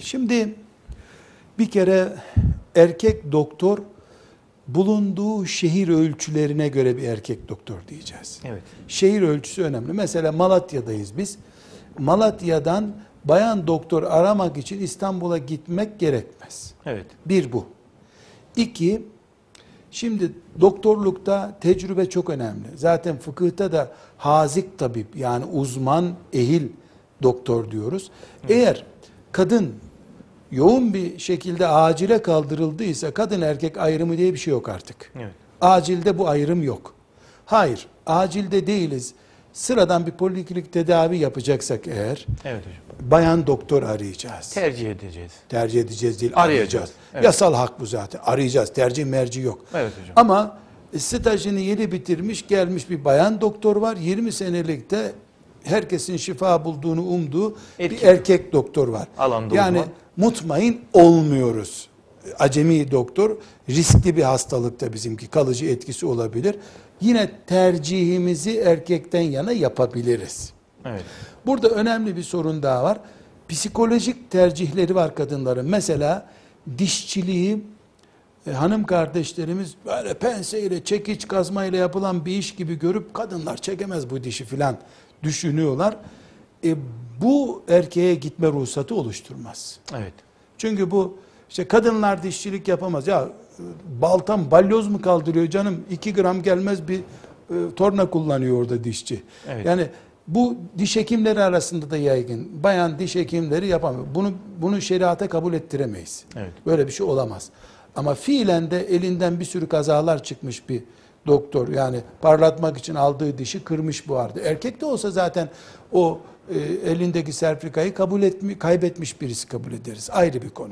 Şimdi bir kere erkek doktor bulunduğu şehir ölçülerine göre bir erkek doktor diyeceğiz. Evet. Şehir ölçüsü önemli. Mesela Malatya'dayız biz. Malatya'dan bayan doktor aramak için İstanbul'a gitmek gerekmez. Evet. Bir bu. İki, şimdi doktorlukta tecrübe çok önemli. Zaten fıkıhta da hazik tabip, yani uzman, ehil doktor diyoruz. Eğer kadın yoğun bir şekilde acile kaldırıldıysa, kadın erkek ayrımı diye bir şey yok artık. Evet. Acilde bu ayrım yok. Hayır, acilde değiliz. Sıradan bir poliklinik tedavi yapacaksak eğer, Evet hocam. bayan doktor arayacağız. Tercih edeceğiz. Tercih edeceğiz değil, Arayacağız. arayacağız. Evet. Yasal hak bu zaten. Arayacağız. Tercih merci yok. Evet hocam. Ama stajını yeni bitirmiş, gelmiş bir bayan doktor var. 20 senelikte herkesin şifa bulduğunu umduğu bir erkek doktor var. Alanda yani uzman. mutmain olmuyoruz. Acemi doktor riskli bir hastalıkta, bizimki kalıcı etkisi olabilir. Yine tercihimizi erkekten yana yapabiliriz. Evet. Burada önemli bir sorun daha var. Psikolojik tercihleri var kadınların. Mesela dişçiliği hanım kardeşlerimiz böyle penseyle, çekiç kazmayla yapılan bir iş gibi görüp kadınlar çekemez bu dişi filan düşünüyorlar. Bu erkeğe gitme ruhsatı oluşturmaz. Evet. Çünkü bu işte kadınlar dişçilik yapamaz. Ya baltam balyoz mu kaldırıyor canım? 2 gram gelmez bir torna kullanıyor orada dişçi. Evet. Yani bu diş hekimleri arasında da yaygın. Bayan diş hekimleri yapamıyor. Bunu şeriata kabul ettiremeyiz. Evet. Böyle bir şey olamaz. Ama fiilen de elinden bir sürü kazalar çıkmış bir doktor. Yani parlatmak için aldığı dişi kırmış bu arada. Erkek de olsa zaten o elindeki sertifikayı kaybetmiş birisi kabul ederiz. Ayrı bir konu.